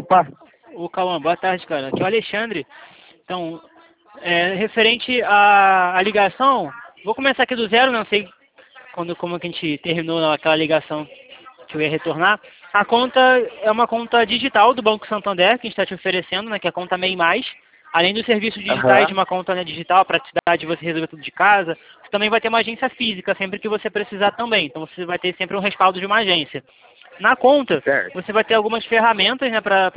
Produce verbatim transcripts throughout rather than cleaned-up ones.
Opa! O Cauã, boa tarde, cara. Aqui é o Alexandre. Então, é, referente à, à ligação, vou começar aqui do zero, não sei quando, como que a gente terminou aquela ligação que eu ia retornar. A conta é uma conta digital do Banco Santander, que a gente está te oferecendo, né, que é a conta MEI Mais. Além dos serviços digitais de Aham. uma conta, né, digital, a praticidade de você resolver tudo de casa, você também vai ter uma agência física sempre que você precisar também. Então você vai ter sempre um respaldo de uma agência. Na conta, Certo. você vai ter algumas ferramentas, né, para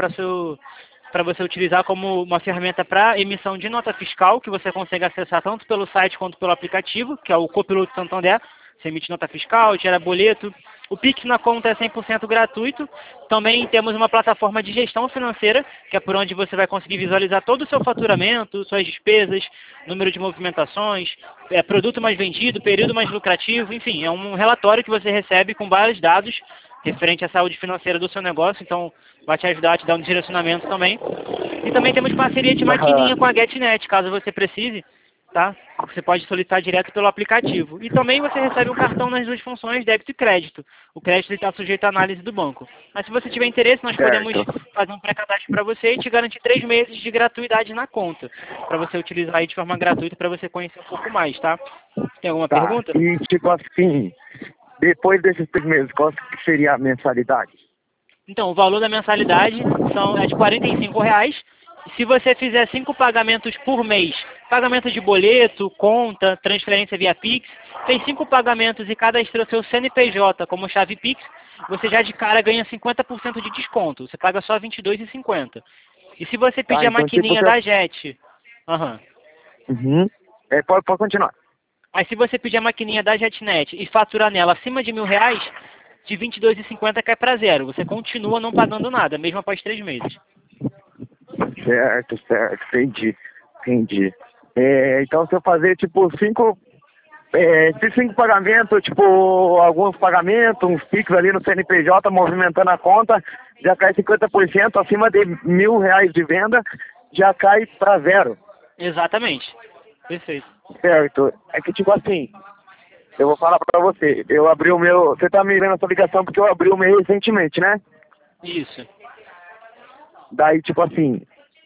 para você utilizar como uma ferramenta para emissão de nota fiscal, que você consegue acessar tanto pelo site quanto pelo aplicativo, que é o Copiloto Santander. Você emite nota fiscal, tira boleto. O Pix na conta é cem por cento gratuito. Também temos uma plataforma de gestão financeira, que é por onde você vai conseguir visualizar todo o seu faturamento, suas despesas, número de movimentações, é, produto mais vendido, período mais lucrativo, enfim, é um relatório que você recebe com vários dados referente à saúde financeira do seu negócio, então vai te ajudar a te dar um direcionamento também. E também temos parceria de maquininha Aham. com a GetNet, caso você precise, tá? Você pode solicitar direto pelo aplicativo. E também você recebe um cartão nas duas funções, débito e crédito. O crédito está sujeito à análise do banco. Mas se você tiver interesse, nós podemos Certo. fazer um pré-cadastro para você e te garantir três meses de gratuidade na conta, para você utilizar aí de forma gratuita para você conhecer um pouco mais, tá? Tem alguma Tá. pergunta? E tipo assim, depois desses três meses, qual que seria a mensalidade? Então, o valor da mensalidade são, é de quarenta e cinco reais. Se você fizer cinco pagamentos por mês, pagamento de boleto, conta, transferência via Pix, fez cinco pagamentos e cadastrou seu C N P J como chave Pix, você já de cara ganha cinquenta por cento de desconto. Você paga só vinte e dois reais e cinquenta centavos. E se você Tá, pedir a então tipo, maquininha se eu... da Jet, aham. Uhum. É, pode, pode continuar. Aí se você pedir a maquininha da JetNet e faturar nela acima de mil reais, de vinte e dois reais e cinquenta centavos cai para zero. Você continua não pagando nada, mesmo após três meses. Certo, certo, entendi, entendi. É, então se eu fazer tipo cinco, é, esses cinco pagamentos, tipo, alguns pagamentos, uns Pix ali no C N P J, movimentando a conta, já cai cinquenta por cento acima de mil reais de venda, já cai para zero. Exatamente. Perfeito. Certo. É que tipo assim, eu vou falar pra você, eu abri o meu, você tá me vendo essa ligação porque eu abri o meu recentemente, né? Isso. Daí tipo assim,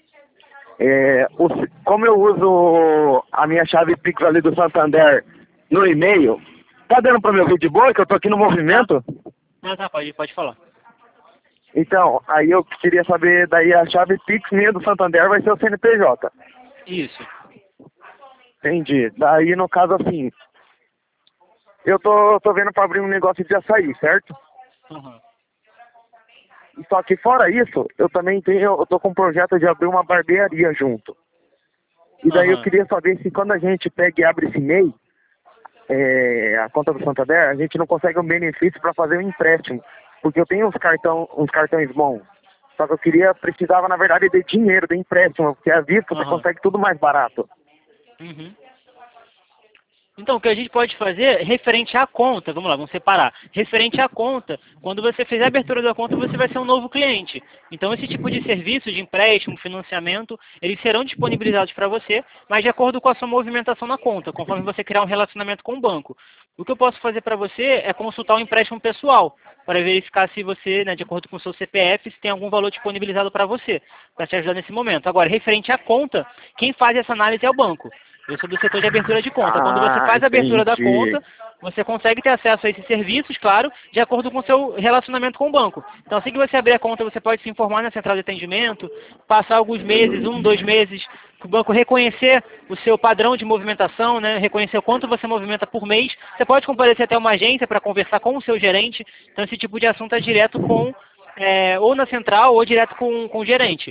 É, o, como eu uso a minha chave Pix ali do Santander no e-mail, tá dando pra me ouvir de boa, que eu tô aqui no Tá? movimento? Ah, tá, pode, pode falar. Então, aí eu queria saber, daí a chave Pix minha do Santander vai ser o C N P J. Isso. Entendi. Daí, no caso assim, eu tô, tô vendo pra abrir um negócio de açaí, certo? Uhum. Só que fora isso, eu também tenho, eu tô com um projeto de abrir uma barbearia junto. E daí eu Uhum. queria saber se quando a gente pega e abre esse MEI, é, a conta do Santander, a gente não consegue um benefício para fazer um empréstimo, porque eu tenho uns, cartão, uns cartões bons, só que eu queria, precisava na verdade de dinheiro, de empréstimo, porque à vista você Uhum. consegue tudo mais barato. Uhum. Então, o que a gente pode fazer, referente à conta, vamos lá, vamos separar. Referente à conta, quando você fizer a abertura da conta, você vai ser um novo cliente. Então, esse tipo de serviço, de empréstimo, financiamento, eles serão disponibilizados para você, mas de acordo com a sua movimentação na conta, conforme você criar um relacionamento com o banco. O que eu posso fazer para você é consultar um empréstimo pessoal, para verificar se você, né, de acordo com o seu C P F, se tem algum valor disponibilizado para você, para te ajudar nesse momento. Agora, referente à conta, quem faz essa análise é o banco. Eu sou do setor de abertura de conta. Quando você Ah, faz a abertura da entendi. conta, você consegue ter acesso a esses serviços, claro, de acordo com o seu relacionamento com o banco. Então, assim que você abrir a conta, você pode se informar na central de atendimento, passar alguns meses, um, dois meses, que o banco reconhecer o seu padrão de movimentação, né, reconhecer o quanto você movimenta por mês. Você pode comparecer até uma agência para conversar com o seu gerente. Então, esse tipo de assunto é direto com, é, ou na central, ou direto com, com o gerente.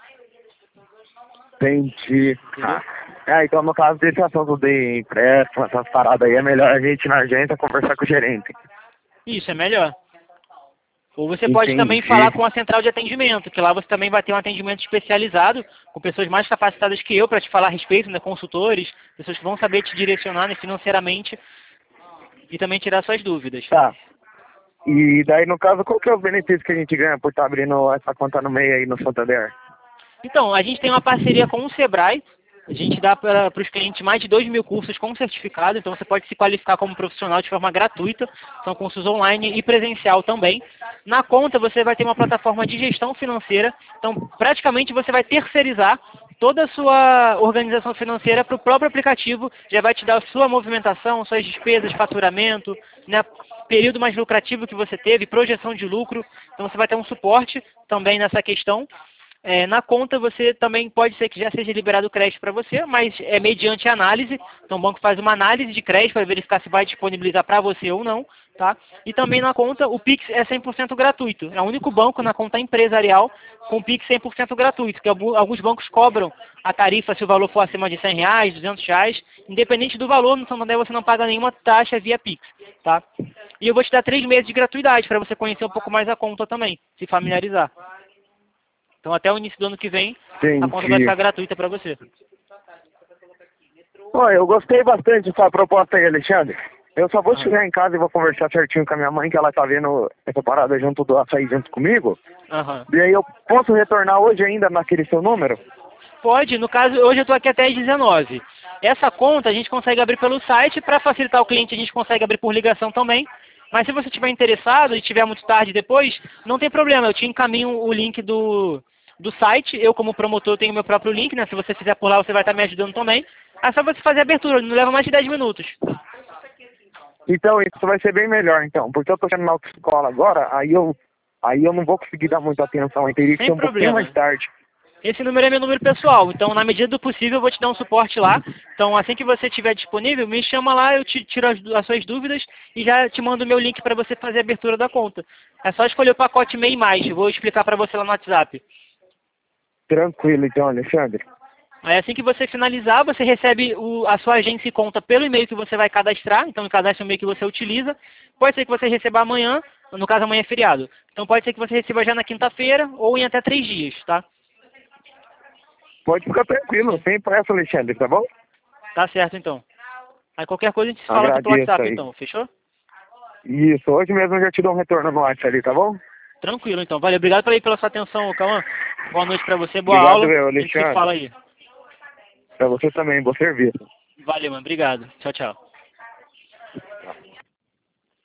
Entendi. Entendeu? Ah. É, então no caso desse assunto de empréstimo, essas paradas aí, é melhor a gente ir na agência conversar com o gerente. Isso, é melhor. Ou você pode também Entendi. falar com a central de atendimento, que lá você também vai ter um atendimento especializado, com pessoas mais capacitadas que eu para te falar a respeito, né, consultores, pessoas que vão saber te direcionar, né, financeiramente e também tirar suas dúvidas. Tá. E daí, no caso, qual que é o benefício que a gente ganha por estar abrindo essa conta no meio aí no Santander? Então, a gente tem uma parceria com o Sebrae, A gente dá para os clientes mais de dois mil cursos com certificado, então você pode se qualificar como profissional de forma gratuita. São cursos online e presencial também. Na conta você vai ter uma plataforma de gestão financeira, então praticamente você vai terceirizar toda a sua organização financeira para o próprio aplicativo, já vai te dar a sua movimentação, suas despesas, faturamento, né, período mais lucrativo que você teve, projeção de lucro, então você vai ter um suporte também nessa questão. É, na conta você também pode ser que já seja liberado o crédito para você, mas é mediante análise, então o banco faz uma análise de crédito para verificar se vai disponibilizar para você ou não, tá? E também na conta o Pix é cem por cento gratuito, é o único banco na conta empresarial com Pix cem por cento gratuito, que alguns bancos cobram a tarifa se o valor for acima de cem reais, duzentos reais, independente do valor, no Santander você não paga nenhuma taxa via Pix, tá? E eu vou te dar três meses de gratuidade para você conhecer um pouco mais a conta também, se familiarizar. Então até o início do ano que vem, Entendi. a conta vai ficar gratuita para você. Olha, eu gostei bastante dessa proposta aí, Alexandre. Eu só vou Ah. chegar em casa e vou conversar certinho com a minha mãe, que ela tá vendo essa parada junto do açaí junto comigo. Aham. E aí eu posso retornar hoje ainda naquele seu número? Pode, no caso, hoje eu estou aqui até às dezenove. Essa conta a gente consegue abrir pelo site, para facilitar o cliente a gente consegue abrir por ligação também. Mas se você estiver interessado e estiver muito tarde depois, não tem problema, eu te encaminho o link do, do site. Eu como promotor tenho meu próprio link, né? Se você fizer por lá você vai estar me ajudando também. É só você fazer a abertura, não leva mais de dez minutos. Então isso vai ser bem melhor, então. Porque eu tô sendo na autoescola agora, aí eu, aí eu não vou conseguir dar muita atenção. Eu teria que Sem ser um pouquinho problema. mais tarde. Esse número é meu número pessoal, então na medida do possível eu vou te dar um suporte lá. Então assim que você estiver disponível, me chama lá, eu te tiro as, as suas dúvidas e já te mando o meu link para você fazer a abertura da conta. É só escolher o pacote MEI mais, vou explicar para você lá no WhatsApp. Tranquilo então, Alexandre. Aí assim que você finalizar, você recebe o, a sua agência e conta pelo e-mail que você vai cadastrar, então cadastre o e-mail que você utiliza. Pode ser que você receba amanhã, no caso amanhã é feriado. Então pode ser que você receba já na quinta-feira ou em até três dias, tá? Pode ficar tranquilo, sem pressa, Alexandre, tá bom? Tá certo então. Aí qualquer coisa a gente se fala aqui pelo Agradeço WhatsApp aí. então, fechou? Isso, hoje mesmo eu já te dou um retorno no WhatsApp ali, tá bom? Tranquilo então. Valeu, obrigado por aí pela sua atenção, Cauã. Boa noite pra você, boa Obrigado, aula. meu, A gente se Alexandre. fala aí. Pra você também, bom serviço. Valeu, mano. Obrigado. Tchau, tchau.